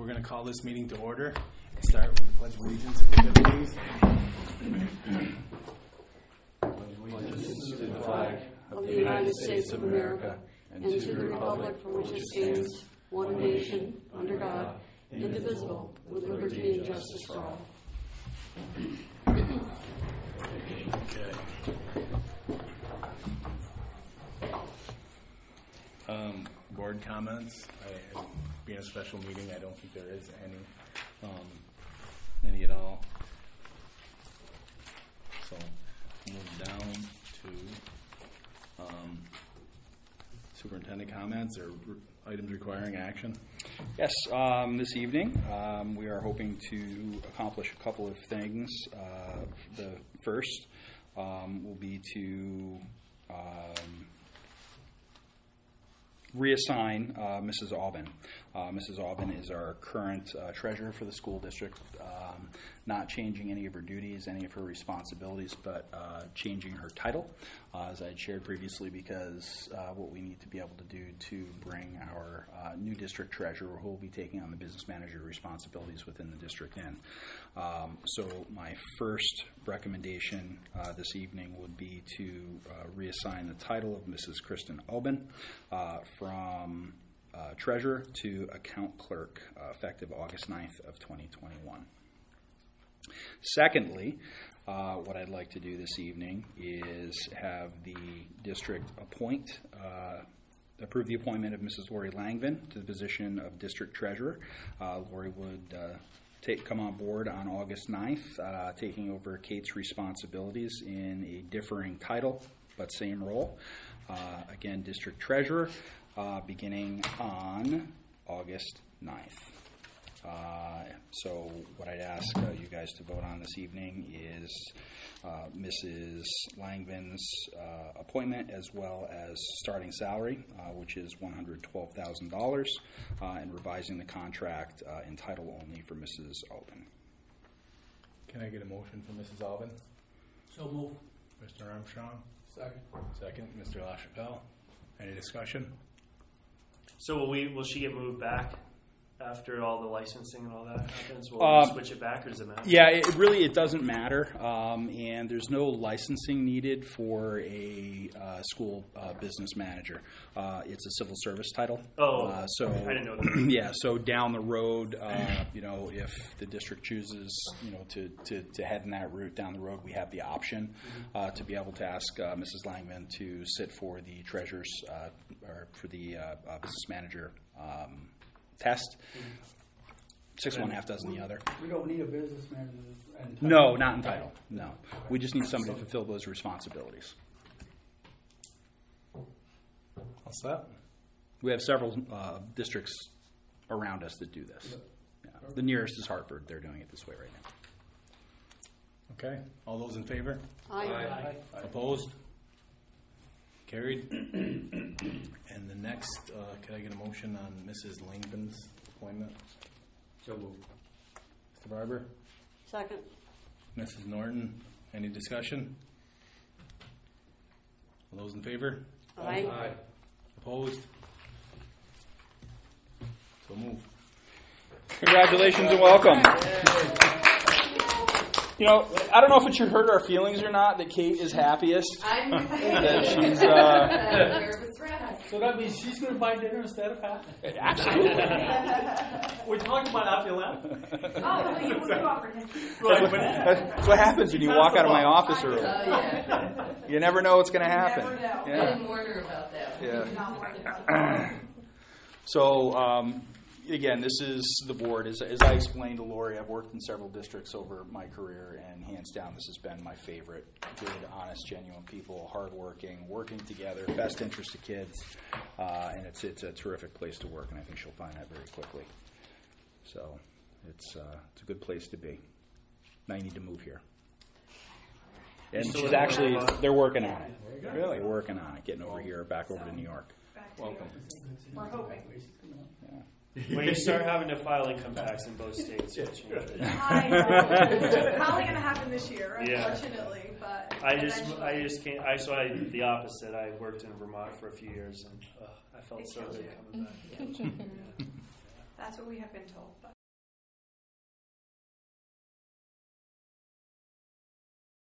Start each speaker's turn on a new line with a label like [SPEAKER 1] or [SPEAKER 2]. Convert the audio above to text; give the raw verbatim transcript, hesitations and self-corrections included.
[SPEAKER 1] we're going to call this meeting to order. Start with the Pledge of Allegiance, if you could, please.
[SPEAKER 2] Allegiance to the flag of the United States of America and to the republic for which it stands, one nation, under God, indivisible, with liberty and justice for all.
[SPEAKER 1] Okay. Um, board comments. I, being a special meeting, I don't think there is any, um, any at all. So move down to um, superintendent comments or re- items requiring action.
[SPEAKER 3] Yes, um, this evening um, we are hoping to accomplish a couple of things. Uh, the first um, will be to um, reassign uh, Missus Aubin. Uh, Missus Aubin is our current uh, treasurer for the school district, um, not changing any of her duties, any of her responsibilities, but uh, changing her title, uh, as I had shared previously, because uh, what we need to be able to do to bring our uh, new district treasurer, who will be taking on the business manager responsibilities within the district in. Um, so my first recommendation uh, this evening would be to uh, reassign the title of Missus Kristen Aubin uh, from uh, treasurer to account clerk uh, effective August ninth of twenty twenty-one. Secondly, uh, what I'd like to do this evening is have the district appoint, uh, approve the appointment of Missus Lori Langvin to the position of district treasurer. Uh, Lori would uh, take, come on board on August ninth, uh, taking over Kate's responsibilities in a differing title, but same role. Uh, again, district treasurer, uh, beginning on August ninth. Uh, so what I'd ask uh, you guys to vote on this evening is uh, Missus Langvin's uh, appointment, as well as starting salary, uh, which is one hundred twelve thousand dollars, uh, and revising the contract uh, in title only for Missus Aubin.
[SPEAKER 1] Can I get a motion for Missus Aubin?
[SPEAKER 4] So move.
[SPEAKER 1] Mister Armstrong?
[SPEAKER 4] Second.
[SPEAKER 1] Second. Mister LaChapelle? Any discussion?
[SPEAKER 5] So will we? Will she get moved back after all the licensing and all that happens? Will
[SPEAKER 3] Um,
[SPEAKER 5] we switch it back, or does it matter?
[SPEAKER 3] Yeah, it really it doesn't matter, um, and there's no licensing needed for a uh, school uh, business manager. Uh, it's a civil service title.
[SPEAKER 5] Oh,
[SPEAKER 3] uh, so
[SPEAKER 5] I didn't know that.
[SPEAKER 3] Yeah, so down the road, uh, you know, if the district chooses, you know, to, to, to head in that route down the road, we have the option uh, to be able to ask uh, Missus Langman to sit for the treasurer's uh, or for the uh, uh, business manager Um, test. Six one, half dozen the other.
[SPEAKER 4] We don't need a business manager. And
[SPEAKER 3] No, not in title. No. We just need somebody to fulfill those responsibilities.
[SPEAKER 1] All set?
[SPEAKER 3] We have several uh, districts around us that do this. Yeah. The nearest is Hartford. They're doing it this way right now.
[SPEAKER 1] Okay. All those in favor?
[SPEAKER 2] Aye.
[SPEAKER 4] Aye.
[SPEAKER 1] Opposed? Carried. And the next, uh, can I get a motion on Missus Langvin's appointment?
[SPEAKER 4] So move.
[SPEAKER 1] Mister Barber?
[SPEAKER 2] Second.
[SPEAKER 1] Missus Norton? Any discussion? All those in favor?
[SPEAKER 2] Aye.
[SPEAKER 1] Opposed? So move.
[SPEAKER 3] Congratulations and welcome. You know, I don't know if it should hurt our feelings or not that Kate is happiest.
[SPEAKER 6] I'm
[SPEAKER 3] that she's uh,
[SPEAKER 6] nervous wreck.
[SPEAKER 4] So that means she's going to buy dinner instead of Pat?
[SPEAKER 3] absolutely.
[SPEAKER 4] We talked about after you left.
[SPEAKER 6] Oh, you would offer him.
[SPEAKER 3] That's what happens when you walk out of my office
[SPEAKER 6] Oh,
[SPEAKER 3] early.
[SPEAKER 6] yeah.
[SPEAKER 3] You never know what's going to happen.
[SPEAKER 6] Never know. I
[SPEAKER 3] Yeah.
[SPEAKER 6] didn't warn her about that.
[SPEAKER 3] Yeah.
[SPEAKER 6] Not warn her about that.
[SPEAKER 3] So, um, again, this is the board. As, as I explained to Lori, I've worked in several districts over my career, and hands down, this has been my favorite. Good, honest, genuine people, hardworking, working together, best interest of kids, uh, and it's it's a terrific place to work, and I think she'll find that very quickly. So, it's uh, it's a good place to be. Now you need to move here. And
[SPEAKER 5] still
[SPEAKER 3] she's
[SPEAKER 5] in
[SPEAKER 3] actually,
[SPEAKER 5] Vermont?
[SPEAKER 3] they're working on it. Really? They're working on it, getting over here, back over to New York.
[SPEAKER 1] Welcome.
[SPEAKER 6] We're hoping.
[SPEAKER 5] When you start having to file income tax in both states, you'll change it.
[SPEAKER 7] I know. It's probably going to happen this year,
[SPEAKER 5] Yeah.
[SPEAKER 7] unfortunately. But
[SPEAKER 5] I just,
[SPEAKER 7] eventually-
[SPEAKER 5] I just can't. I so I the opposite. I worked in Vermont for a few years, and uh, I felt
[SPEAKER 7] It
[SPEAKER 5] so
[SPEAKER 7] kills
[SPEAKER 5] good
[SPEAKER 7] you.
[SPEAKER 5] coming back.
[SPEAKER 7] That's what we have been told. But